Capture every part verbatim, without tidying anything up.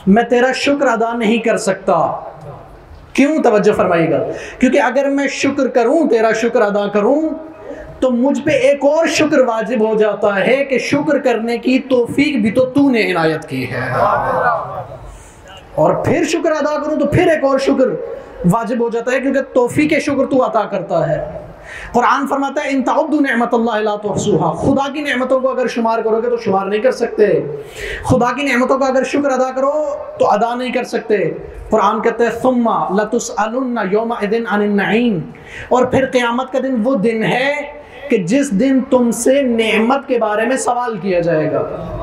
मैं तेरा शुक्र अदा नहीं कर सकता। क्यों? तवज्जो फरमाइएगा, क्योंकि अगर मैं शुक्र करूं, तेरा शुक्र अदा करूं, तो मुझ पे एक और शुक्र वाजिब हो जाता है कि शुक्र करने की तौफीक भी तो तूने इनायत की है, और फिर शुक्र अदा करूं तो फिर एक और शुक्र वाजिब हो जाता है, क्योंकि तौफीक शुक्र तू अता करता है। कुरान फरमाता है इन ताउद्दू निअमतल्लाहि ला तुहसूहा, खुदा की नेमतों को अगर शुमार करोगे तो शुमार नहीं कर सकते। खुदा की नेमतों का अगर शुक्र अदा करो तो अदा नहीं कर सकते। कुरान कहते हैं सुम्मा लतुसअलुन्ना यौमइदिन अनिन नईम, और फिर क़यामत का दिन वो दिन है कि जिस दिन तुमसे नेमत के बारे में सवाल किया जाएगा,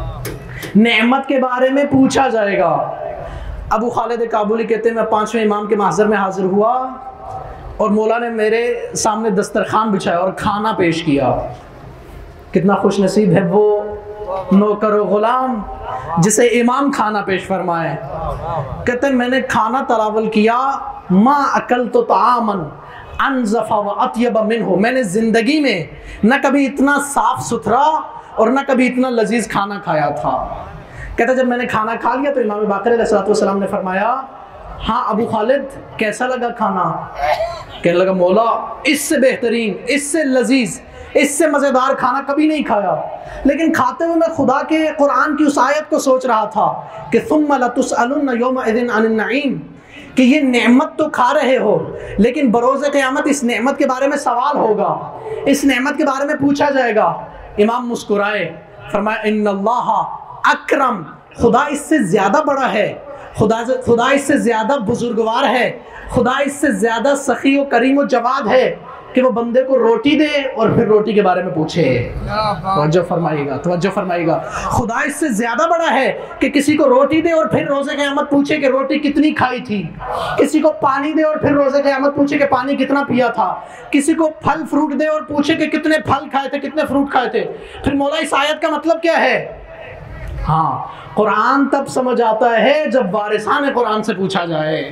नेमत के बारे में पूछा जाएगा। अबू खालिद काबुली कहते हैं मैं पांचवें इमाम के महज़र में हाजिर हुआ और मौला ने मेरे सामने दस्तरखान बिछाया और खाना पेश किया। कितना खुश नसीब है वो नौकर व गुलाम जिसे इमाम खाना पेश फरमाए। कहते हैं मैंने खाना तनावल किया, माँ अकल तो तामन अनज़फ़ा व अत्यब मिन्हु, मैंने ज़िंदगी में न कभी इतना साफ सुथरा और न कभी इतना लजीज खाना खाया था। कहते जब मैंने खाना खा लिया तो इमाम बाकर अलैहिस्सलाम ने फरमाया हाँ अबू खालिद कैसा लगा खाना? कहने लगा मौला इससे बेहतरीन, इससे लजीज, इससे मज़ेदार खाना कभी नहीं खाया। लेकिन खाते हुए मैं खुदा के कुरान की उस आयत को सोच रहा था कि सुम्मा लतुसअलुन्ना यौमइदिन अनिन नईम, कि ये नेमत तो खा रहे हो लेकिन बरोज़ क़यामत इस नेमत के बारे में सवाल होगा, इस नेमत के बारे में पूछा जाएगा। इमाम मुस्कुराए, फरमाया इन्नल्लाह अकरम, खुदा इससे ज़्यादा बड़ा है, खुदा खुदा इससे ज़्यादा बुजुर्गवार है, खुदा इससे ज़्यादा सखी और करीम और जवाद है कि वो बंदे को रोटी दे और फिर रोटी के बारे में पूछे। तवज्जो फरमाइएगा, तवज्जो फरमाइएगा। खुदा इससे ज़्यादा बड़ा है कि किसी को रोटी दे और फिर रोज़े क़यामत पूछे कि रोटी कितनी खाई थी, किसी को पानी दे और फिर रोज़े क़यामत पूछे कि पानी कितना पिया था, किसी को फल फ्रूट दे और पूछे कि कितने फल खाए थे, कितने फ्रूट खाए थे। फिर मौला इस आयत का मतलब क्या है? हाँ, कुरान तब समझ आता है जब वारिसाने कुरान से पूछा जाए।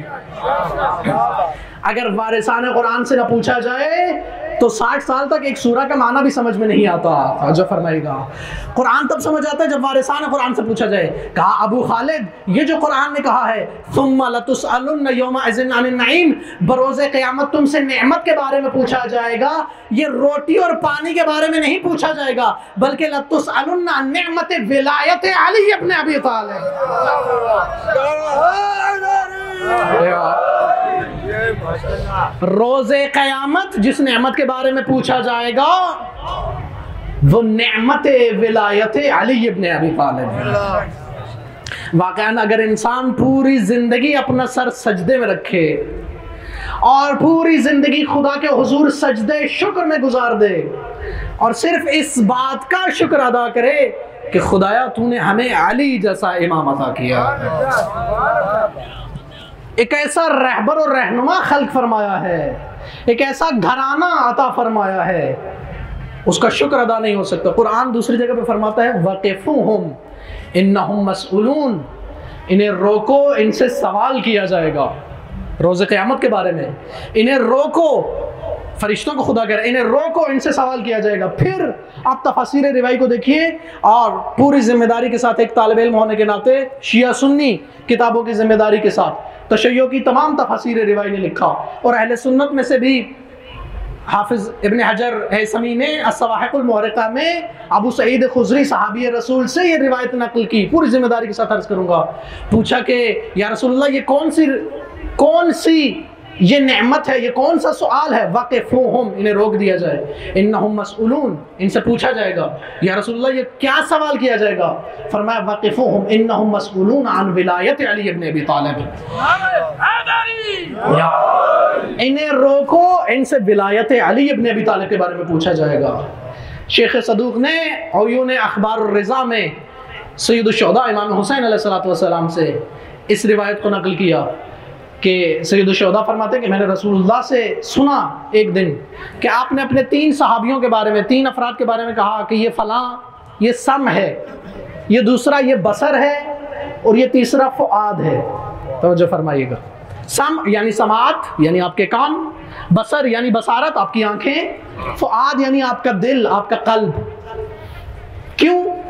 अगर वारिसाने कुरान से ना पूछा जाए तो साठ साल तक एक सूरा का माना भी समझ में नहीं आता। जो फरमाएगा कुरान तब समझ आता है जब वारिसाने कुरान से पूछा जाए। कहा अबू खालिद ये जो कुरान ने कहा है सुम्मा लतुसअलुन्ना यौमइदिन अनिन नईम, बरोज़े क़यामत तुमसे नेमत के बारे में पूछा जाएगा, ये रोटी और पानी के बारे में नहीं पूछा जाएगा, बल्कि लतुसअलुन्ना नेमत विलायत अली इब्न अबी तालिब। रोज़े क़यामत जिस नेमत के बारे में पूछा जाएगा वो नेमत विलायत अली इब्न अबी तालिब। वाक़अन अगर इंसान पूरी जिंदगी अपना सर सजदे में रखे और पूरी जिंदगी खुदा के हुजूर सजदे शुक्र में गुजार दे और सिर्फ इस बात का शुक्र अदा करे कि खुदाया तूने हमें अली जैसा इमाम अता किया, एक ऐसा रहबर और रहनुमा खल्क फरमाया है, एक ऐसा घराना अता फरमाया है, उसका शुक्र अदा नहीं हो सकता। कुरान दूसरी जगह पे फरमाता है वक़िफ़ुहुम इन्नहुम मसऊलून, इन्हें रोको, इनसे सवाल किया जाएगा रोज़े क़यामत के बारे में, इन्हें रोको, फरिश्तों को खुदा कह रहा है इन्हें रोको, इनसे सवाल किया जाएगा। फिर आप तफसीर रिवाई को देखिए और पूरी जिम्मेदारी के साथ एक तालिब इल्म होने के नाते शिया सुन्नी किताबों की जिम्मेदारी के साथ तशय्यो की तमाम तफसीर रिवाई ने लिखा, और अहले सुन्नत में से भी हाफिज इब्न हजर हैसमी ने अस्सवाहिकुल मुहर्रिका में अबू सईद खुजरी सहाबी रसूल से ये रिवायत नकल की, पूरी जिम्मेदारी के साथ अर्ज करूंगा। पूछा कि या रसूलल्लाह ये कौन सी कौन सी ये नेमत है, ये कौन सा सवाल है? वक़िफ़ुहुम, इन्हें रोक दिया जाए, इन्नहुम मसऊलून, इनसे पूछा जाएगा। या रसूलल्लाह ये क्या सवाल किया जाएगा? फरमाया वक़िफ़ुहुम इन्नहुम मसऊलून अन विलायत अली इब्न अबी तालिब, इन्हें रोको, इनसे विलायत अली इब्न अबी तालिब के बारे में पूछा जाएगा। शेख सदूक ने उयून अखबार और रिज़ा में सैयद शुहदा इमाम हुसैन अलैहिस्सलातु वस्सलाम से इस रिवायत को नकल किया कि सैयद शुहदा फरमाते हैं कि मैंने रसूलुल्लाह से सुना एक दिन कि आपने अपने तीन सहाबियों के बारे में, तीन अफराद के बारे में कहा कि ये फलां, ये सम है, ये दूसरा ये बसर है और ये तीसरा फुआद है। तवज्जो फरमाइएगा, सम यानी समात यानी आपके कान, बसर यानी बसारत आपकी आंखें, फुआद यानी आपका दिल, आपका कल्ब। क्यों?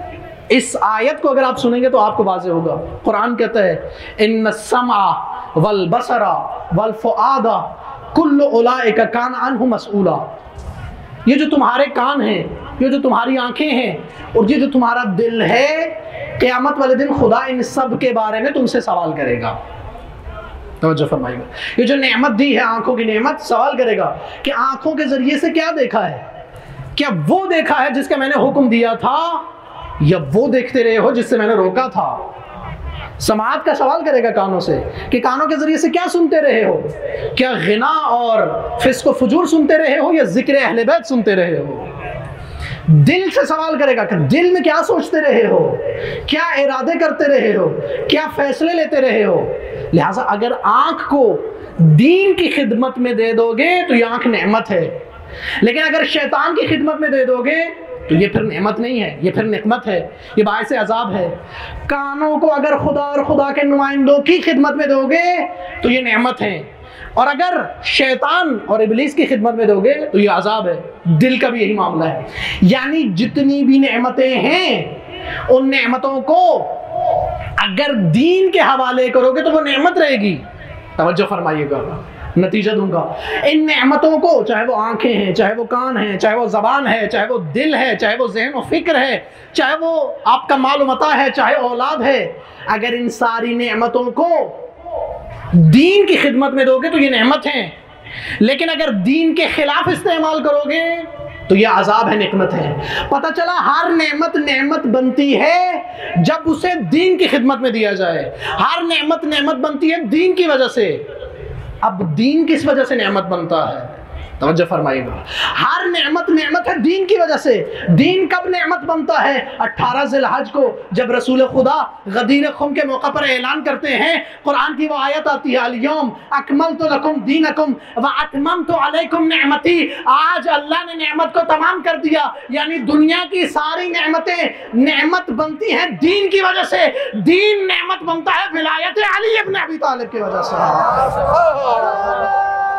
इस आयत को अगर आप सुनेंगे तो आपको वाज़ेह होगा। कुरान कहता है इन्न समा वल बसरा वल फुआदा कुल्लु उलाइका कान अन्हु मसऊला। ये जो तुम्हारे कान हैं, ये जो तुम्हारी आंखें हैं और ये जो तुम्हारा दिल है, क़यामत वाले दिन खुदा इन सब के बारे में तुमसे सवाल करेगा। तवज्जो फरमाइएगा, ये जो नेमत दी है, आंखों की नेमत, सवाल करेगा कि आंखों के जरिए से क्या देखा है? क्या वो देखा है जिसका मैंने हुक्म दिया था, या वो देखते रहे हो जिससे मैंने रोका था? समाअत का सवाल करेगा कानों से कि कानों के जरिए से क्या सुनते रहे हो? क्या गिना और फिस्क व फुजूर सुनते रहे हो या जिक्र अहले बैत सुनते रहे हो? दिल से सवाल करेगा कि दिल में क्या सोचते रहे हो, क्या इरादे करते रहे हो, क्या फैसले लेते रहे हो। लिहाजा अगर आंख को दीन की खिदमत में दे दोगे तो ये आंख नेमत है, लेकिन अगर शैतान की खिदमत में दे दोगे तो ये फिर नेमत नहीं है, ये फिर निकमत है, ये बायस अजाब है। कानों को अगर खुदा और खुदा के नुमाइंदों की खिदमत में दोगे तो ये नेमत है, और अगर शैतान और इब्लीस की खिदमत में दोगे तो ये अजाब है। दिल का भी यही मामला है। यानी जितनी भी नेमतें हैं उन नेमतों को अगर दीन के हवाले करोगे तो वो नेमत रहेगी। तवज्जो फरमाइएगा, नतीजा दूंगा। इन नेमतों को, चाहे वो आंखें हैं, चाहे वो कान हैं, चाहे वो जबान है, चाहे वो दिल है, चाहे वो ज़हन और फिक्र है, चाहे वो आपका माल मता है, चाहे औलाद है, अगर इन सारी नेमतों को दीन की खिदमत में दोगे तो ये नेमत हैं, लेकिन अगर दीन के खिलाफ इस्तेमाल करोगे तो ये अजाब है, निकमत है। पता चला हर नेमत नेमत बनती है जब उसे दीन की खिदमत में दिया जाए। हर नेमत नेमत बनती है दीन की वजह से। अब दीन किस वजह से नेमत बनता है? तवज्जो फरमाइएगा, हर नेमत नेमत है दीन की वजह से। दीन कब नेमत बनता है? अठारह ज़िलहज को जब रसूल खुदा गदीर खुम के मौका पर ऐलान करते हैं, कुरान की वो आयत आती है अल-यौम अकमलतु लकुम दीनकुम व अतममतु अलैकुम नेमती। आज अल्लाह ने नेमत को तमाम कर दिया, यानी दुनिया की सारी नेमतें नेमत बनती हैं दीन की वजह से। दीन नेमत बनता है विलायत अली इब्न अबी तालिब की वजह से।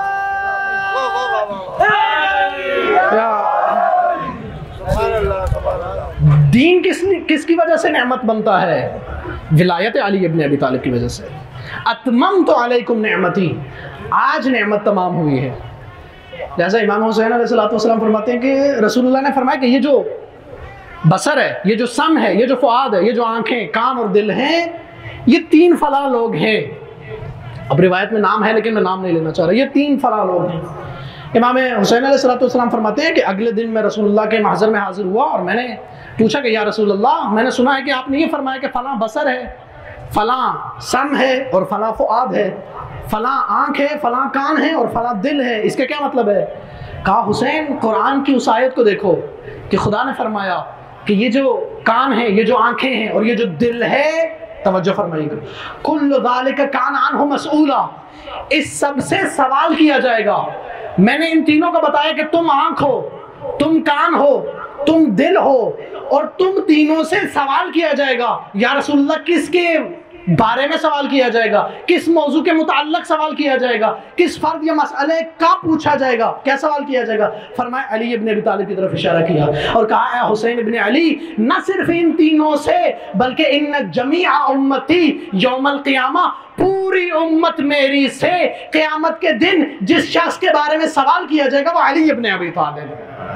दीन किस किसकी वजह से नेमत बनता है? विलायत अली इब्न अबी तालिब की वजह से। अतममतु अलैकुम नेमती, आज नेमत तमाम हुई है। जैसा इमाम हुसैन अलैहिस्सलाम फरमाते हैं कि रसूलुल्लाह ने फरमाया कि ये जो बसर है, ये जो सम है, ये जो फुआद है, ये जो आंखें, कान और दिल हैं, ये तीन फला लोग हैं। अब रिवायत में नाम है लेकिन मैं नाम नहीं लेना चाह रहा। ये तीन फला लोग हैं। इमाम हुसैन अलैहिस्सलाम फरमाते हैं कि अगले दिन मैं रसूलुल्लाह के महज़र में हाजिर हुआ और मैंने पूछा कि या रसूलुल्लाह, मैंने सुना है कि आपने ये फरमाया कि फ़लाँ बसर है, फ़लाँ सम है और फ़लाँ फ़ुआद है, फ़लाँ आँख है, फ़लाँ कान है और फ़लाँ दिल है। इसका क्या मतलब है? कहा हुसैन, कुरान की उस आयत को देखो कि खुदा ने फरमाया कि ये जो कान है, ये जो आँखें हैं और ये जो दिल है, तवज्जो फरमाइएगा, कुल्लु ज़ालिका कान अन्हु मसऊला, इस सब से सवाल किया जाएगा। मैंने इन तीनों को बताया कि तुम आंख हो, तुम कान हो, तुम दिल हो, और तुम तीनों से सवाल किया जाएगा। या रसूलुल्लाह, किसके बारे में सवाल किया जाएगा? किस मौजू के मुताल्लिक सवाल किया जाएगा? किस फर्द या मसले का पूछा जाएगा? क्या सवाल किया जाएगा? फरमाया अली इब्न अबी तालिब की तरफ इशारा किया और कहा, ए हुसैन इब्न अली, न सिर्फ इन तीनों से बल्कि इन जमीआ उम्मती यौमल क़ियामा, पूरी उम्मत मेरी से क़यामत के दिन जिस शख्स के बारे में सवाल किया जाएगा वो अली इब्न अबी तालिब।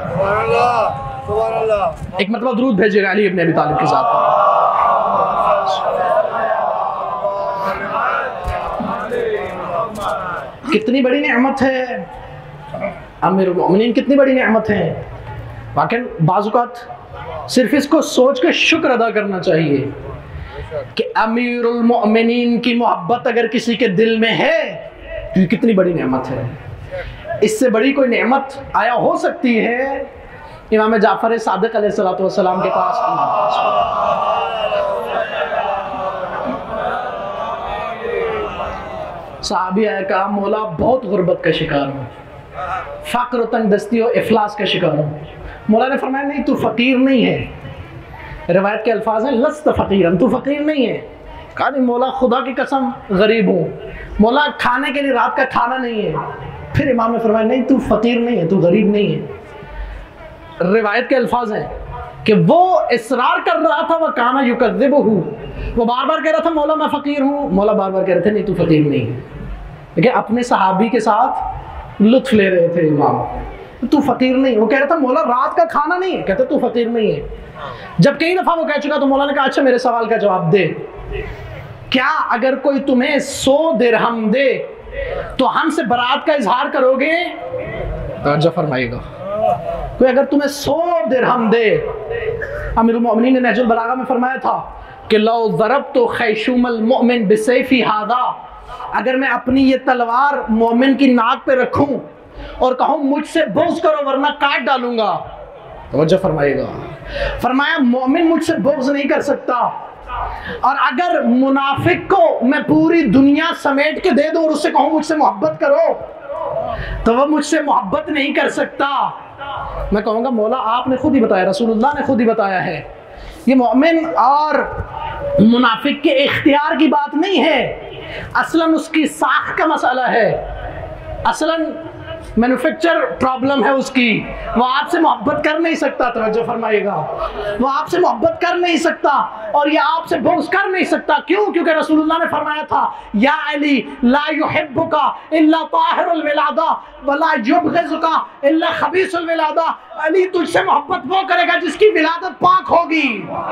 एक मतलब दुरूद भेजिएगा अली इब्न अबी तालिब के साथ। कितनी बड़ी नेमत है अमीरुल मोमिनीन, कितनी बड़ी नेमत है। वाकई बाज़ औक़ात सिर्फ इसको सोच के शुक्र अदा करना चाहिए कि अमीरुल मोमिनीन की मोहब्बत अगर किसी के दिल में है तो ये कितनी बड़ी नेमत है। इससे बड़ी कोई नेमत आया हो सकती है इमाम जाफर सादिक अलैहिस्सलातु वस्सलाम के पास। साहबी आया, कहा मौला बहुत गुर्बत का शिकार हूँ, फ़क्र तंगदस्ती और इफलास का शिकार हूँ। मौला ने फरमाया, नहीं तू फ़कीर नहीं है। रिवायत के अल्फाज हैं, लस्त फ़कीरन, तू फ़कीर नहीं है। कहा नहीं मौला, खुदा की कसम गरीब हूँ। मौला, खाने के लिए रात का खाना नहीं है। फिर इमाम ने फरमाया, नहीं तू फ़कीर नहीं है, तू गरीब नहीं है। रिवायत के अल्फाज हैं कि वो इसरार कर रहा था, वह काना युकज़्ज़िबुहु, वो बार बार कह रहा था मौला मैं फ़कीर हूँ, मौला बार बार कह रहे थे नहीं तू फ़कीर नहीं है। देखिए अपने सहाबी के साथ लुत्फ ले रहे थे इमाम, तू फ़कीर नहीं। वो कह रहा था मौला रात का खाना नहीं है, कहते तू फ़कीर नहीं है। जब कई दफ़ा वो कह चुका तो मौला ने कहा अच्छा मेरे सवाल का जवाब दे, क्या अगर कोई तुम्हें सौ दिरहम दे तो हमसे बरात का इजहार करोगे? तवज्जो फरमाइएगा, कोई अगर तुम्हें सौ दिरहम दे, अमीरुल मोमिनीन ने नहजुल बलागा में फरमाया था कि लौ ज़रबतु खैशुमल मोमिन बिसैफी हादा, अगर मैं अपनी ये तलवार मोमिन की नाक पे रखूं और कहूं मुझसे बुग़्ज़ करो वरना काट डालूंगा। तवज्जो फरमाइएगा, फरमाया मोमिन मुझसे बुग़्ज़ नहीं कर सकता, और अगर मुनाफिक को मैं पूरी दुनिया समेट के दे दूं और उससे कहूं मुझसे मोहब्बत करो तो वह मुझसे मोहब्बत नहीं कर सकता। मैं कहूँगा मौला आपने खुद ही बताया, रसूलुल्लाह ने खुद ही बताया है, ये मोमिन और मुनाफिक के इख्तियार की बात नहीं है, असलन उसकी साख का मसला है, असलन मैन्युफैक्चर प्रॉब्लम है उसकी। वो आपसे मोहब्बत कर नहीं सकता, तवज्जो फरमाइएगा, वो आपसे मोहब्बत कर नहीं सकता और ये आपसे बुग़्ज़ कर नहीं सकता। क्यों? क्योंकि रसूलुल्लाह ने फरमाया था या अली ला युहिब्बुका इल्ला ताहिरुल विलादा वला युबग़िज़ुका इल्ला खबीसुल विलादा, अली तुझसे मोहब्बत वो करेगा जिसकी विलादत पाक होगी।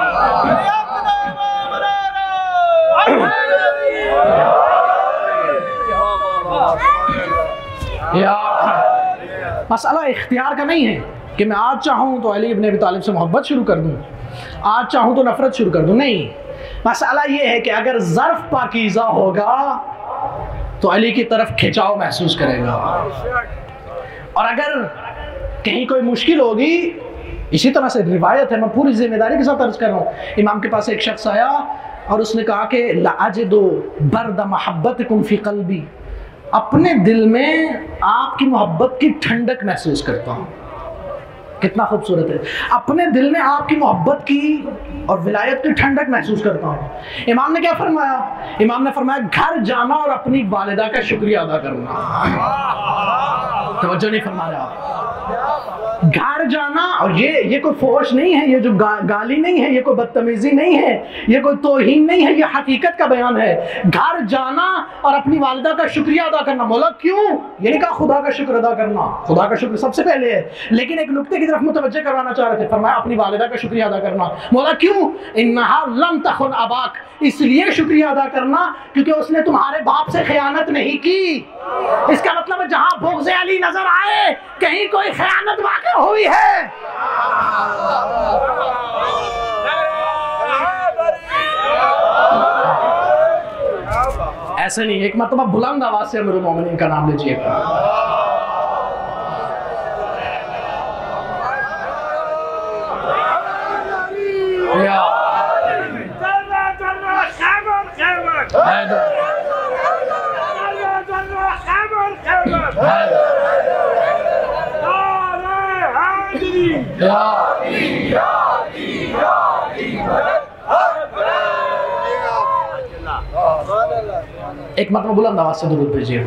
या मसला इख्तियार का नहीं है कि मैं आज चाहूँ तो अली इब्न अबी तालिब से मोहब्बत शुरू कर दूँ, आज चाहूँ तो नफरत शुरू कर दूँ, नहीं। मसला ये है कि अगर ज़र्फ़ पाकीज़ा होगा तो अली की तरफ खिंचाव महसूस करेगा, और अगर कहीं कोई मुश्किल होगी, इसी तरह से रिवायत है, मैं पूरी जिम्मेदारी के साथ अर्ज़ कर रहा हूँ, इमाम के पास एक शख्स आया और उसने कहा कि लाजिदु बर्द महब्बतिकुम फ़ी क़ल्बी, अपने दिल में आपकी मोहब्बत की ठंडक महसूस करता हूँ। कितना खूबसूरत है, अपने दिल में आपकी मोहब्बत की और विलायत की ठंडक महसूस करता हूँ। इमाम ने क्या फरमाया? इमाम ने फरमाया घर जाना और अपनी वालिदा का शुक्रिया अदा करना। तवज्जो नहीं फरमा रहा, घर जाना, और ये ये कोई फोश नहीं है, ये जो गा, गाली नहीं है, ये कोई बदतमीजी नहीं है, ये कोई तौहीन नहीं है, ये हकीकत का बयान है। घर जाना और अपनी वालिदा का शुक्रिया अदा करना। मौला क्यों? ये नहीं कहा खुदा का शुक्र अदा करना, खुदा का शुक्र सबसे पहले है, लेकिन एक नुक्ते की तरफ मुतवज्जे करवाना चाह रहे थे, फरमाया अपनी वालिदा का शुक्रिया अदा करना। मौला क्यों? इन्नहा लम तखुन अबाक, इसलिए शुक्रिया अदा करना क्योंकि उसने तुम्हारे बाप से खयानत नहीं की। इसका मतलब है जहां बुग़्ज़ अली नजर आए कहीं कोई खयानत वाक़या हुई है। ऐसे नहीं, एक मरतबा बुलंद आवाज से अमीरुल मोमिनीन का नाम लीजिएगा। एक मतलब बुलंद आवाज से दुरूद भेजिए।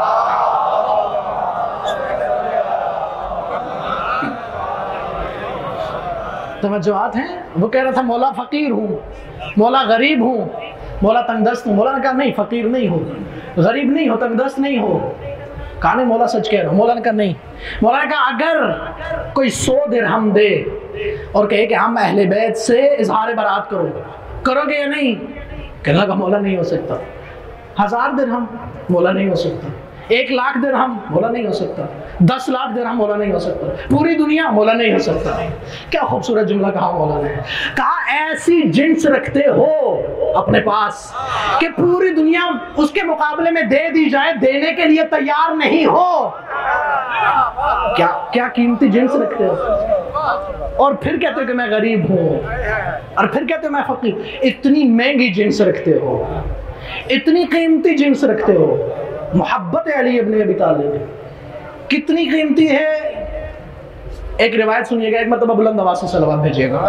तवज्जुहात हैं। वो कह रहा था मौला फकीर हूँ, मौला गरीब हूँ, मौला तंगदस्त हूँ। मौला ने कहा नहीं, फकीर नहीं हो, गरीब नहीं हो, तंगदस्त नहीं हो। कहा नहीं मौला सच कह रहा हूँ। मौला ने कहा नहीं। मौला ने कहा अगर कोई सौ दिरहम दे और कहे कि हम अहले बैत से इजहार बरात करो, करोगे या नहीं? कहने लगा मौला नहीं हो सकता। हजार दिरहम? मौला नहीं हो सकता। एक लाख दिरहम? मौला नहीं हो सकता। दस लाख दिरहम? मौला नहीं हो सकता। पूरी दुनिया? मौला नहीं हो सकता। क्या खूबसूरत जुमला कहा मौला ने। कहा ऐसी जिन्स रखते हो अपने पास कि पूरी दुनिया उसके मुकाबले में दे दी जाए, देने के लिए तैयार नहीं हो। क्या क्या कीमती जिन्स रखते हो, और फिर कहते हो कि मैं गरीब हूँ, और फिर कहते हो मैं फकीर। इतनी महंगी जिन्स रखते हो, इतनी कीमती जिन्स रखते हो। मोहब्बत अली इब्न अबी तालिब कितनी कीमती है। एक रिवायत सुनिएगा, एक मरतबा बुलंद आवाज से सलावत भेजिएगा।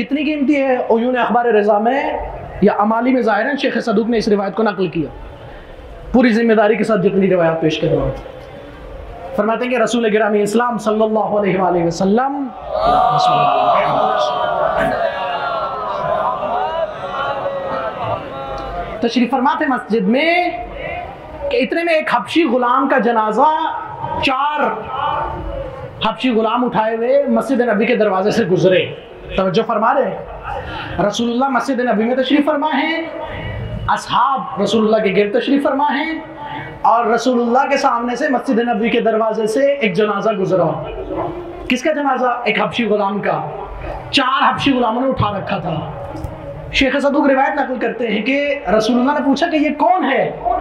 कितनी कीमती है? उयून अखबार रज़ा में या अमाली में ज़ाहिर है शेख सदूक ने इस रिवायत को नकल किया, पूरी जिम्मेदारी के साथ जितनी रिवायत पेश कर रहा हूँ। फरमाते हैं कि रसूल गिरामी इस्लाम सल्लल्लाहु अलैहि वसल्लम तशरीफ फरमाते मस्जिद में कि इतने में एक हबशी गुलाम का जनाजा चार हबशी गुलाम उठाए हुए मस्जिद नबी के दरवाजे से गुजरे। तवज्जो फरमा रहे, रसूलुल्लाह मस्जिद नबी में तशरीफ फरमा है, असहाब रसूलुल्लाह के गिर्द तशरीफ फरमा है, और रसूलुल्लाह के सामने से मस्जिद नबी के दरवाजे से एक जनाजा गुजरा। किसका जनाजा? एक हबशी गुलाम का। चार हबशी गुलामों ने उठा रखा था। शेख सदूक रिवायत नकल करते हैं कि रसूलुल्लाह ने पूछा कि ये कौन है?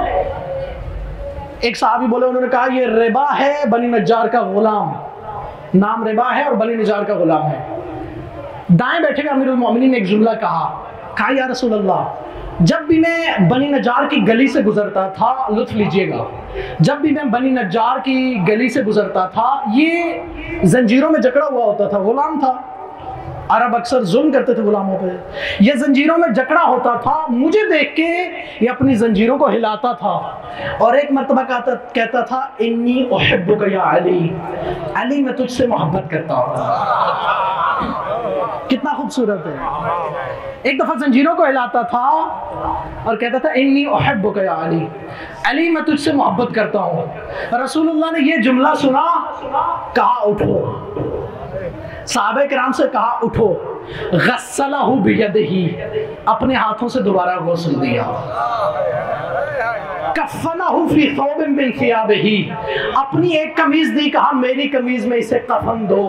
एक साहबी बोले, उन्होंने कहा ये रिबा है, बनी नज्जार का गुलाम। नाम रिबा है और बनी नज्जार का गुलाम है। दाएं बैठे हुए अमीरुल मोमिनीन ने एक जुमला कहा, कहा या रसूलल्लाह, जब भी मैं बनी नज्जार की गली से गुजरता था, लुत्फ लीजिएगा, जब भी मैं बनी नज्जार की गली से गुजरता था, ये जंजीरों में जकड़ा हुआ होता था, गुलाम था। अरब अक्सर जुल्म करते थे गुलामों पे। ये जंजीरों में जकड़ा होता था, मुझे देख के ये अपनी जंजीरों को हिलाता था और एक मर्तबा कहता कहता था इन्नी उहिब्बुका या अली, अली मैं तुझसे मोहब्बत करता हूँ। कितना खूबसूरत है। एक दफा जंजीरों को हिलाता था और कहता था इन्नी उहिब्बुका या अली, अली मैं तुझसे मोहब्बत करता हूँ। रसूलुल्लाह ने ये जुमला सुना, कहा उठो। साहबे किराम से कहा उठो। गस्सलहु बियदिही, अपने हाथों से दोबारा गुस्ल दिया। कफ़नहु फी थौबिन मिन थियाबिही, अपनी एक कमीज दी, कहा मेरी कमीज में इसे कफन दो।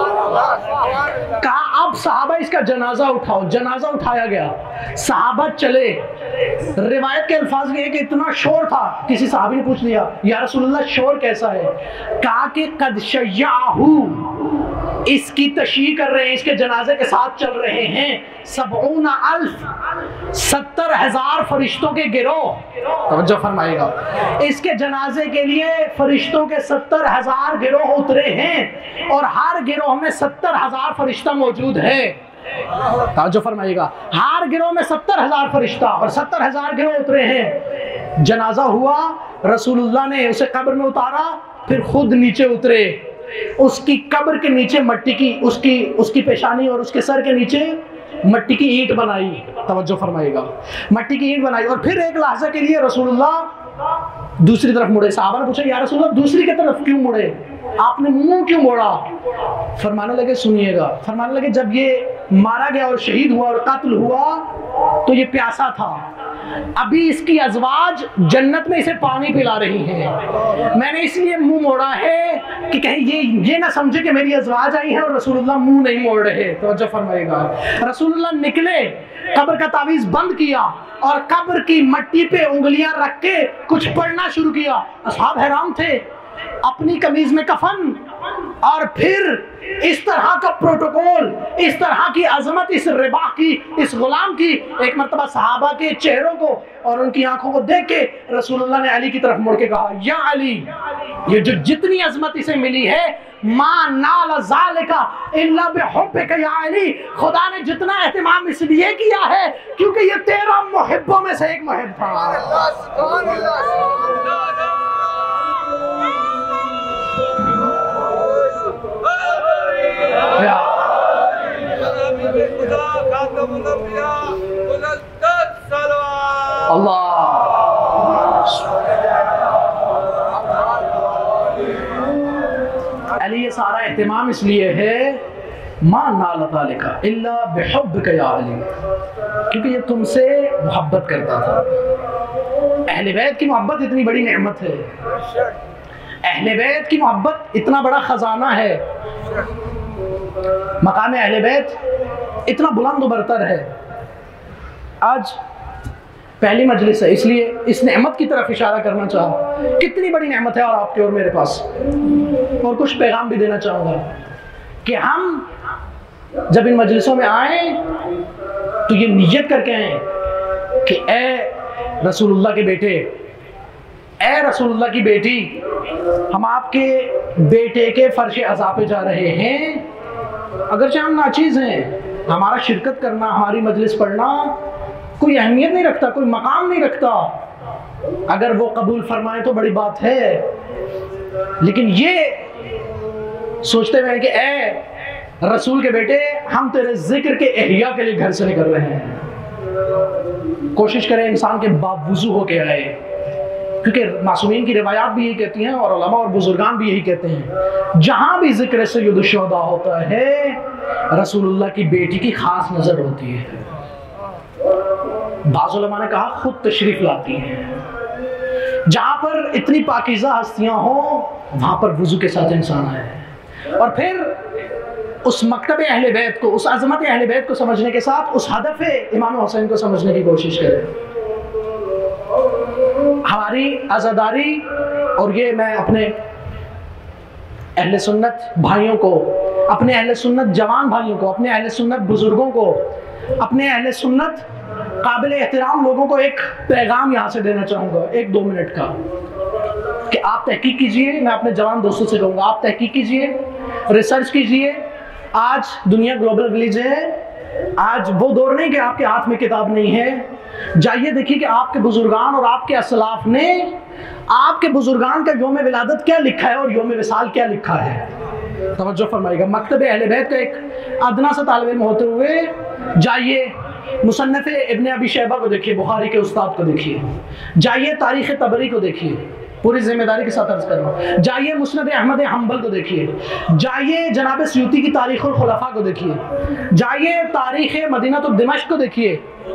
कहा अब साहबा इसका जनाजा उठाओ। जनाजा उठाया गया, साहबा चले। रिवायत के अल्फाज ये कि इतना शोर था, किसी साहबी ने पूछ लिया या रसूलुल्लाह शोर कैसा है? कहा कि कद शय्याहु, इसकी तशयीह कर रहे हैं, इसके जनाजे के साथ चल रहे हैं सबऊना अल्फ, सत्तर हजार फरिश्तों के गिरोह। तवज्जो फरमाइएगा, इसके जनाजे के लिए फरिश्तों के सत्तर हजार गिरोह उतरे हैं और हर गिरोह में सत्तर हजार फरिश्ता मौजूद है। तवज्जो फरमाइएगा, हर गिरोह में सत्तर हजार फरिश्ता और सत्तर हजार गिरोह उतरे हैं। जनाजा हुआ, रसूलुल्लाह ने उसे कब्र में उतारा, फिर खुद नीचे उतरे। उसकी कब्र के नीचे मट्टी की, उसकी उसकी पेशानी और उसके सर के नीचे मट्टी की ईंट बनाई। तवज्जो फरमाइएगा, मट्टी की ईंट बनाई और फिर एक लहजा के लिए रसूलुल्लाह दूसरी तरफ मुड़े। साहबा ने पूछा या रसूलुल्लाह दूसरी की तरफ क्यों मुड़े, आपने मुंह क्यों मोड़ा? फरमाने लगे सुनिएगा, फरमाने लगे जब ये मारा गया और शहीद हुआ और कत्ल हुआ तो ये प्यासा था, अभी इसकी अज़वाज जन्नत में इसे पानी पिला रही हैं, मैंने इसलिए मुंह मोड़ा है कि कहीं ये ये ना समझे कि मेरी अज़वाज आई है और रसूलुल्लाह मुंह नहीं मोड़ रहे। तो जो फरमाएगा, रसूलुल्लाह निकले, कब्र का तावीज बंद किया और कब्र की मट्टी पे उंगलियां रख के कुछ पढ़ना शुरू किया। असहाब हैरान थे, अपनी कमीज में कफन और फिर इस तरह का प्रोटोकॉल, इस तरह की अजमत, इस रिबा की, इस गुलाम की। एक मर्तबा सहाबा के चेहरों को और उनकी आंखों को देख के रसूलुल्लाह ने अली की तरफ मुड़ के कहा या अली, ये जो जितनी अजमत इसे मिली है, मा नाल ज़ालिका इल्ला बिहुब्बिका या अली, खुदा ने जितना एहतमाम इसलिए किया है क्योंकि ये तेरा मुहिब्बों में से एक मुहिब था। अल्लाह अली, ये सारा एहतमाम इसलिए है मा नाल ज़ालिका इल्ला बिहुब्बिका या अली, क्योंकि ये तुमसे मोहब्बत करता था। अहले बैत की मोहब्बत इतनी बड़ी नेमत है, अहले बैत की मोहब्बत इतना बड़ा खजाना है, मकाम अहले बैत इतना बुलंद बरतर है। आज पहली मजलिस है, इसलिए इस नेमत की तरफ इशारा करना चाहा, कितनी बड़ी नेमत है और आपके और मेरे पास। और कुछ पैगाम भी देना चाहूँगा कि हम जब इन मजलिसों में आए तो ये नियत करके आए कि ए रसूलुल्लाह के बेटे, ए रसूलुल्लाह की बेटी, हम आपके बेटे के फर्श अज़ा पे जा रहे हैं। अगरचे हम नाचीज़ हैं, हमारा शिरकत करना, हमारी मजलिस पढ़ना कोई अहमियत नहीं रखता, कोई मकाम नहीं रखता। अगर वो कबूल फरमाए तो बड़ी बात है, लेकिन ये सोचते हुए कि ए रसूल के बेटे, हम तेरे जिक्र के एहिया के लिए घर से निकल रहे हैं, कोशिश करें इंसान के बावजू होके आए, क्योंकि मासूमीन की रिवायात भी यही कहती हैं और उलमा और बुजुर्गान भी यही कहते हैं, जहां भी जिक्र सय्यदुश शुहदा होता है रसूलुल्लाह की बेटी की खास नजर होती है। बाज़ उलमा ने कहा खुद तशरीफ लाती हैं। जहां पर इतनी पाकीज़ा हस्तियां हो वहां पर वुजू के साथ इंसान आए, और फिर उस मकतब अहले बैत को, उस अज़मत अहले बैत को समझने के साथ उस हदफ इमाम हुसैन को समझने की कोशिश करें। हमारी आज़ादारी, और ये मैं अपने अहले सुन्नत भाइयों को, अपने अहले सुन्नत जवान भाइयों को, अपने अहले सुन्नत बुजुर्गों को, अपने अहले सुन्नत काबिल एहतराम लोगों को एक पैगाम यहाँ से देना चाहूँगा, एक दो मिनट का, कि आप तहकीक कीजिए। मैं अपने जवान दोस्तों से कहूँगा, आप तहकीक कीजिए, रिसर्च कीजिए। आज दुनिया ग्लोबल विलेज है, आज वो दौर नहीं कि आपके हाथ में किताब नहीं है। जाइए देखिए कि आपके बुजुर्गान और आपके असलाफ ने आपके बुजुर्गान का योम विलादत क्या लिखा है और योम विसाल क्या लिखा है। तवज्जो फरमाइएगा। मकतब अहले बैत का एक अदना सा तालिब इल्म होते हुए जाइए मुसन्नफ़ इब्न अबी शैबा को देखिए, बुखारी के उस्ताद को देखिए, जाइए तारीख़ तबरी को देखिए, पूरी जिम्मेदारी के साथ अर्ज कर रहा हूँ, जाइए मुस्नद अहमद हम्बल को देखिए, जाइए जनाब स्यूती की तारीख़ुल खुलफ़ा को देखिए, जाइए तारीख़ मदीना तो दिमश्क को देखिए।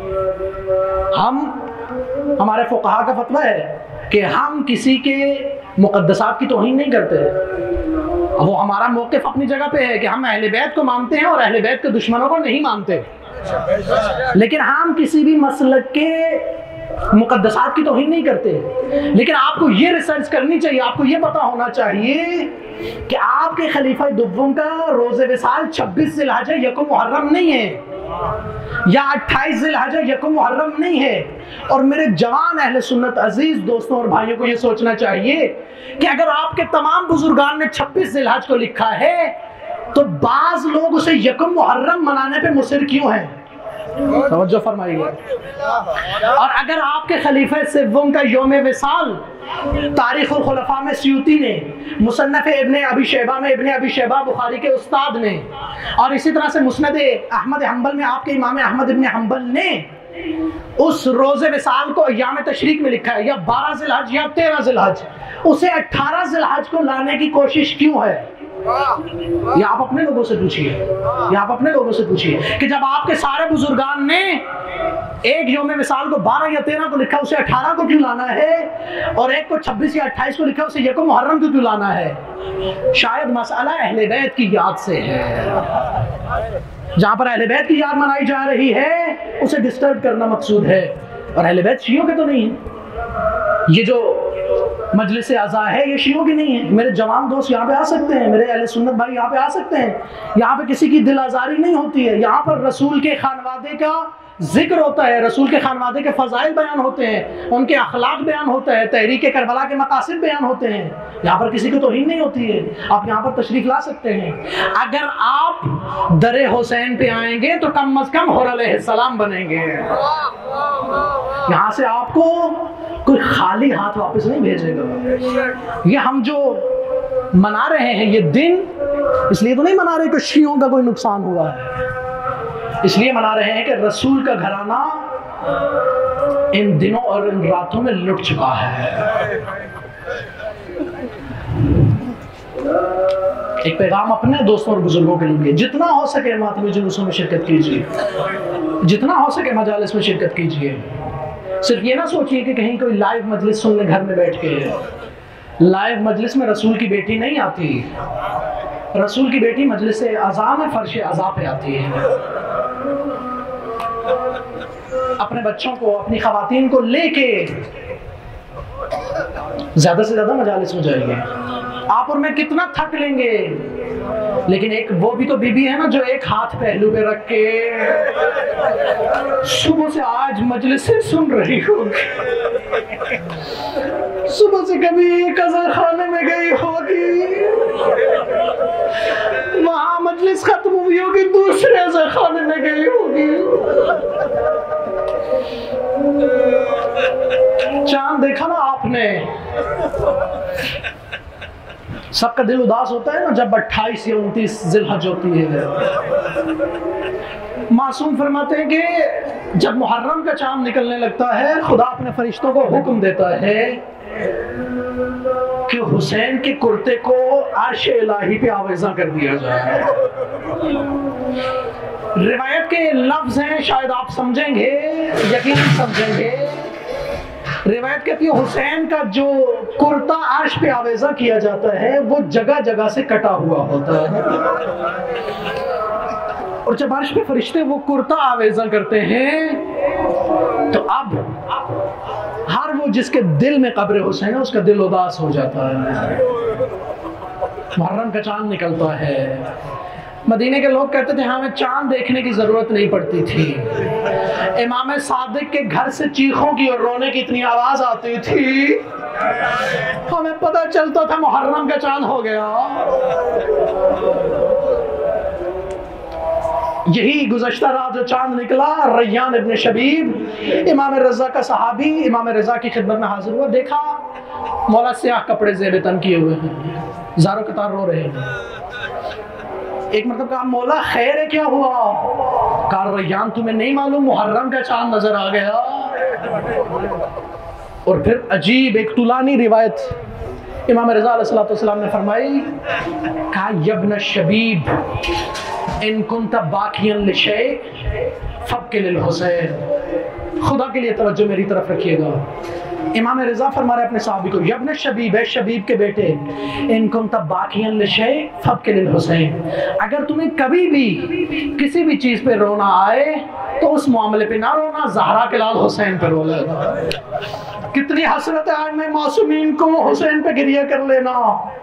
हम, हमारे फुक़हा का फतवा है कि हम किसी के मुक़द्दसात की तौहीन नहीं करते। वो हमारा मौक़िफ़ अपनी जगह पे है कि हम अहले बैत को मानते हैं और अहले बैत के दुश्मनों को नहीं मानते, लेकिन हम किसी भी मसलक के मुक़द्दसात की तौहीन नहीं करते। लेकिन आपको ये रिसर्च करनी चाहिए, आपको ये पता होना चाहिए कि आपके खलीफा दुव्वम का रोज़े विसाल छब्बीस ज़िलहज यकुम मुहर्रम नहीं है या अट्ठाईस ज़िलहज यकुम मुहर्रम नहीं है। और मेरे जवान अहले सुन्नत अजीज दोस्तों और भाइयों को ये सोचना चाहिए कि अगर आपके तमाम बुजुर्गान ने छब्बीस ज़िलहज को लिखा है तो बाज लोग उसे यकुम मुहर्रम मनाने पे मुसिर क्यों हैं? तवज्जो फरमाइएगा। और अगर आपके खलीफे सिव्वम का योम विसाल तारीख़ुल खुलफ़ा में स्यूती ने, मुसन्नफ़ इब्न अबी शैबा में इब्न अबी शैबा बुखारी के उस्ताद ने, और इसी तरह से मुस्नद अहमद हम्बल में आपके इमाम अहमद इब्न हम्बल ने उस रोज़े विसाल को अय्याम तशरीक में लिखा है, या बारह ज़िलहज या तेरह ज़िलहज, उसे अट्ठारह ज़िलहज को लाने की कोशिश क्यों है? ये आप अपने लोगों से पूछिए, ये आप अपने लोगों से पूछिए कि जब आपके सारे बुजुर्गान ने एक योम विसाल को बारह या तेरह को लिखा, उसे अठारह को क्यों लाना है? और एक को छब्बीस या अट्ठाईस को लिखा, उसे यकुम मुहर्रम को क्यों लाना है? शायद मसला अहले बैत की याद से है। जहां पर अहले बैत की याद मनाई जा रही है उसे डिस्टर्ब करना मकसूद है, और अहले बैत शियों के तो नहीं है। ये जो मजलिस आज़ा है ये शियों की नहीं है। मेरे जवान दोस्त यहाँ पे आ सकते हैं, मेरे अहले सुन्नत भाई यहाँ पे आ सकते हैं। यहाँ पे किसी की दिल आज़ारी नहीं होती है। यहाँ पर रसूल के खानवादे का जिक्र होता है, रसूल के खानवादे के फ़ज़ाइल बयान होते हैं, उनके अखलाक बयान होता है, तहरीक करबला के मकासिद बयान होते हैं। यहाँ पर किसी को तौहीन नहीं होती है। आप यहाँ पर तशरीफ़ ला सकते हैं। अगर आप दरे हुसैन पे आएंगे तो कम अज़ कम हुर अलैहिस्सलाम बनेंगे। यहाँ से आपको कोई खाली हाथ वापस नहीं भेजेगा। ये हम जो मना रहे हैं ये दिन इसलिए तो नहीं मना रहे कि शियों का कोई नुकसान हुआ है, इसलिए मना रहे हैं कि रसूल का घराना इन दिनों और इन रातों में लुट चुका है। एक पैगाम अपने दोस्तों और बुजुर्गों के लिए, जितना हो सके मातमी जुलूसों में शिरकत कीजिए, जितना हो सके मजालिस में शिरकत कीजिए। सिर्फ ये ना सोचिए कि कहीं कोई लाइव मजलिस सुनने घर में बैठ के। लाइव मजलिस में रसूल की बेटी नहीं आती, रसूल की बेटी मजलिस आज़ा में फर्श आज़ा पे आती है। अपने बच्चों को, अपनी खवातीन को लेके ज्यादा से ज्यादा मजालिस में जाइए। आप और मैं कितना थक लेंगे, लेकिन एक वो भी तो बीबी है ना जो एक हाथ पहलू पे रख के सुबह से आज मजलिस से सुन रही होगी, सुबह से कभी कज़र खाने में गई होगी, वहां मजलिस खत्म हुई होगी, दूसरे से खाने में गई होगी। चांद देखा ना आपने, सबका दिल उदास होता है ना जब अट्ठाईस या उनतीस जिलहज होती है। मासूम फरमाते हैं कि जब मुहर्रम का चांद निकलने लगता है, खुदा अपने फरिश्तों को हुक्म देता है कि हुसैन के कुर्ते को अर्श इलाही पे आवेज़ा कर दिया जाए। रिवायत के लफ्ज हैं, शायद आप समझेंगे, यकीनन समझेंगे। रिवायत कहती है हुसैन का जो कुर्ता अर्श पे आवेज़ा किया जाता है वो जगह जगह से कटा हुआ होता है, और जब अर्श पे फरिश्ते वो कुर्ता आवेज़ा करते हैं तो अब हर वो जिसके दिल में कब्र हुसैन है उसका दिल उदास हो जाता है। मुहर्रम का चांद निकलता है। मदीने के लोग कहते थे हमें चांद देखने की जरूरत नहीं पड़ती थी, इमाम सादिक के घर से चीखों की और रोने की इतनी आवाज आती थी, हमें पता चलता था मुहर्रम का चांद हो गया। यही गुज़श्ता रात जो चांद निकला, रैयान इब्न शबीब इमाम रज़ा का सहाबी इमाम रज़ा की खिदमत में हाजिर हुआ। देखा मौला स्याह कपड़े ज़ेब तन किए हुए हैं, ज़ारो कतार रो रहे हैं। एक मतलब कहा मौला खैर है, क्या हुआ? कहा रैयान तुम्हें नहीं मालूम मुहर्रम का चांद नजर आ गया। और फिर अजीब एक तुलानी रिवायत इमाम रज़ा अलैहिस्सलाम ने फरमाई, कहा यब्न शबीब इन कुंत बाकियन लिशै फब्किल हुसैन। खुदा के लिए तवज्जो मेरी तरफ रखिएगा। इमाम रज़ा फरमा रहे अपने साहबी को, यब्न शबीब है शबीब के बेटे, इन कुंत बाकियन लिशै फब्किल हुसैन, अगर तुम्हें कभी भी किसी भी चीज पे रोना आए तो उस मामले पे ना रोना, ज़हरा के लाल हुसैन पे रो लेना। कितनी हसरत है आज में मासूमीन को हुसैन पे गिरिया कर लेना।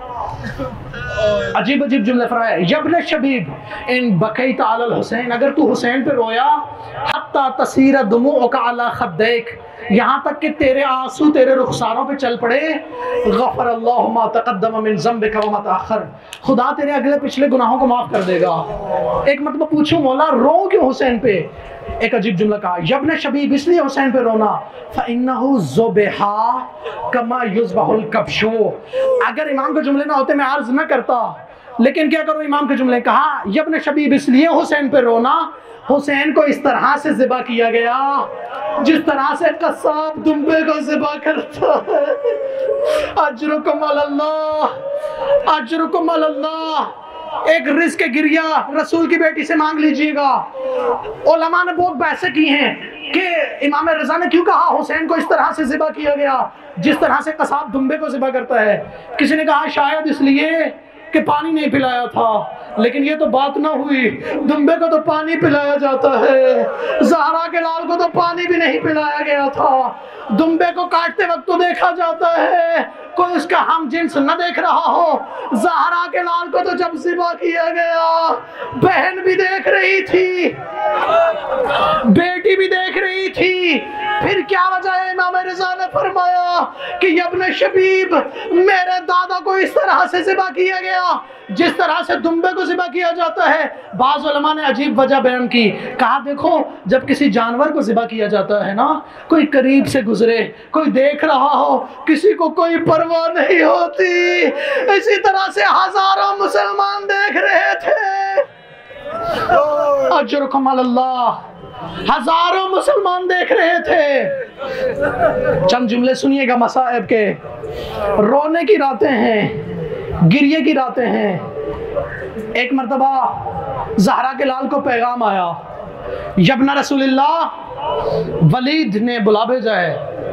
अजीब अजीब जुमले फरमाए, यब्न शबीब इन बकैत अलल हुसैन, अगर तू हुसैन पे रोया, हत्ता तसीर दुमुअका अला खद्दैक, यहाँ तक कि तेरे आंसू तेरे रुखसारों पे चल पड़े, गफर अल्लाहु मा तक़द्दम मिन ज़ंबिका व मा तअख़्ख़र, खुदा तेरे अगले पिछले गुनाहों को माफ कर देगा। एक मतलब पूछूं मौला रो क्यों हुसैन पे? एक अजीब जुमला कहा, यब्न शबीब इसलिए हुसैन पे रोना, फ़इन्नहु ज़ुबिहा कमा युज़बहुल कब्शु। अगर इमाम के जुमले ना होते मैं अर्ज न करता, लेकिन क्या करूं इमाम के जुमले। कहा यब्न शबीब इसलिए हुसैन पे रोना, हुसैन को इस तरह से ज़िबा किया गया जिस तरह से कसाब दुम्बे को ज़िबा करता है। अजरुकुम अलल्लाह, अजरुकुम अलल्लाह। एक रिज़्क़ गिरिया रसूल की बेटी से मांग लीजिएगा। उलमा ने बहुत बहसें की हैं कि इमाम रज़ा ने क्यों कहा हुसैन को इस तरह से ज़िबा किया गया जिस तरह से कसाब दुम्बे को ज़िबा करता है। किसी ने कहा शायद इसलिए कि पानी नहीं पिलाया था, लेकिन ये तो बात ना हुई, दुम्बे को तो पानी पिलाया जाता है, ज़हरा के लाल को तो पानी भी नहीं पिलाया गया था। दुम्बे को काटते वक्त तो देखा जाता है, कोई उसका हम जिन्स न देख रहा हो। ज़हरा के लाल को तो जब ज़िबा किया गया बहन भी देख रही थी, बेटी भी देख रही थी, फिर क्या वजह है? इमाम रज़ा ने फरमाया कि यब्न शबीब मेरे दादा को इस तरह से ज़िबा किया गया जिस तरह से दुम्बे को ज़िबा किया जाता है। बाज़ उलमा ने अजीब वजह बयान की, कहा देखो जब किसी जानवर को ज़िबा किया जाता है ना, कोई करीब से गुजरे, कोई देख रहा हो, किसी को कोई परवाह नहीं होती। इसी तरह से हजारों मुसलमान देख रहे थे। अजरुकुम अलल्लाह, हजारों मुसलमान देख रहे थे। चंद जुमले सुनिएगा मसाइब के। रोने की रातें हैं, गिरिये की रातें हैं। एक मर्तबा ज़हरा के लाल को पैगाम आया, यब्न रसूलिल्लाह वलीद ने बुला भेजा है,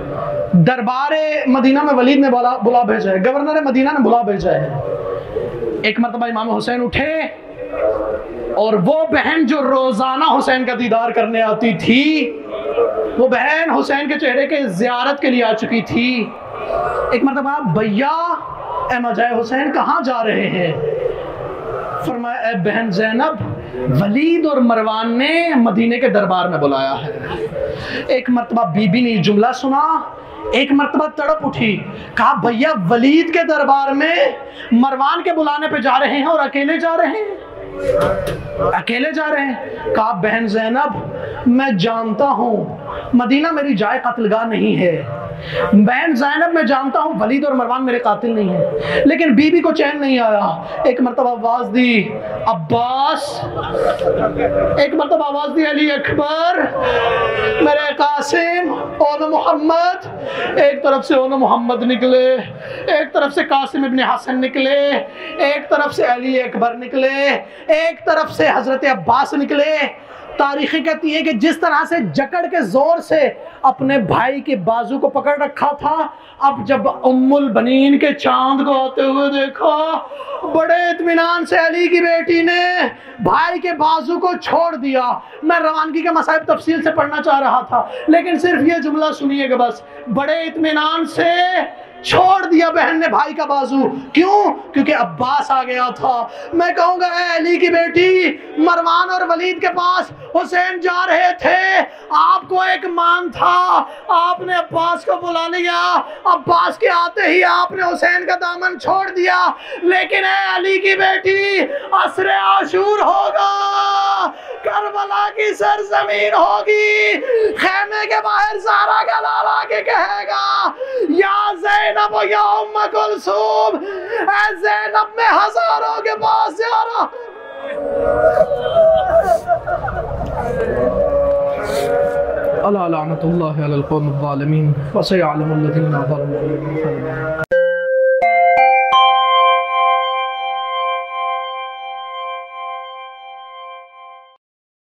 दरबारे मदीना में वलीद ने बुला बुला भेजा है, गवर्नर मदीना ने बुला भेजा है। एक मर्तबा इमाम हुसैन उठे और वो बहन जो रोजाना हुसैन का दीदार करने आती थी, वो बहन हुसैन के चेहरे के ज़ियारत के लिए आ चुकी थी। एक मर्तबा भैया ए मजाए हुसैन कहाँ जा रहे हैं? फरमाया ए बहन ज़ैनब, वलीद और मरवान ने मदीने के दरबार में बुलाया है। एक मर्तबा बीबी ने जुमला सुना, एक मर्तबा तड़प उठी, कहा भैया वलीद के दरबार में मरवान के बुलाने पे जा रहे हैं और अकेले जा रहे हैं। अकेले जा रहे हैं। कहा बहन ज़ैनब मैं जानता हूँ मदीना मेरी जाए कत्लगाह नहीं है, बहन ज़ैनब मैं जानता हूँ वलीद और मरवान मेरे कातिल नहीं है, लेकिन बीबी को चैन नहीं आया। एक मरतबा आवाज दी अब्बास, एक मरतबा आवाज दी अली अकबर, मेरे कासिम, ओनो मोहम्मद। एक तरफ से ओनो मोहम्मद निकले, एक तरफ से कासिम इब्ने हसन निकले, एक तरफ से अली अकबर निकले, एक तरफ से हजरत अब्बास निकले। तारीखें कहती है कि जिस तरह से जकड़ के जोर से अपने भाई के बाजू को पकड़ रखा था, अब जब उम्मुल बनीन के चांद को आते हुए देखा, बड़े इत्मीनान से अली की बेटी ने भाई के बाजू को छोड़ दिया। मैं रवानगी के मसाइब तफसील से पढ़ना चाह रहा था, लेकिन सिर्फ ये जुमला सुनिएगा बस। बड़े इत्मीनान से छोड़ दिया बहन ने भाई का बाजू। क्यों? क्योंकि अब्बास आ गया था। मैं कहूंगा अली की बेटी मरवान और वलीद के पास हुसैन जा रहे थे, आपको एक मान था, आपने अब्बास को बुला लिया, अब्बास के आते ही आपने हुसैन का दामन छोड़ दिया। लेकिन अली की बेटी असरे आशूर होगा, करबला की सरजमीन होगी, खेमे के बाहर ज़हरा का लाला के कहेगा या ज़ैनब या उम्म कुलसूम, ऐ ज़ैनब में हजारों के पास जा रहा। अला लानतुल्लाहि अलल कौमिज़ ज़ालिमीन व सयअलमुल लज़ीना ज़लमू।